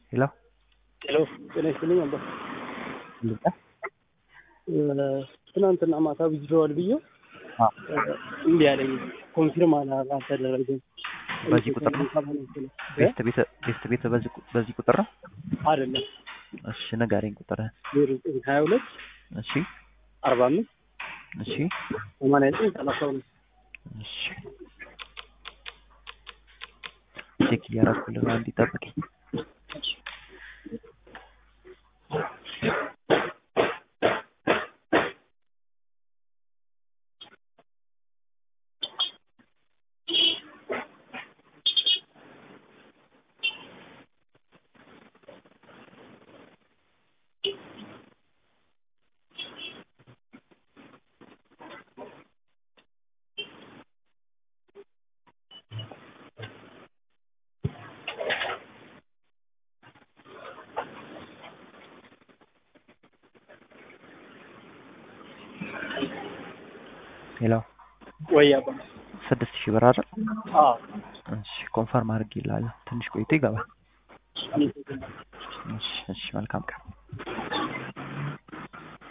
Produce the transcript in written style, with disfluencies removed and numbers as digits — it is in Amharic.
ሄሎ ሄሎ ጤና ይስጥልኝ አባ። ልጣ ትናንትና ማታ ዊዝድሮዋል ብዬው እንዲህ ያለኝ ኮንፊርም አልተደረገም። በዚህ ቁጥር ነው ቤስት ቤት በዚህ ቁጥር ነው አይደለም? እሺ ንገረኝ ቁጥርህን። 22 እሺ 45 እሺ 89 32 እሺ ቼክ እያደረኩልህ ነው፣ አንዴ ጠብቀኝ። ሄሎ ወይ አባ 6000 ብር አይደል? አዎ እሺ ኮንፈርም አድርጌልሃለሁ፣ ትንሽ ቆይቶ ይገባል። እሺ መልካም ቀን።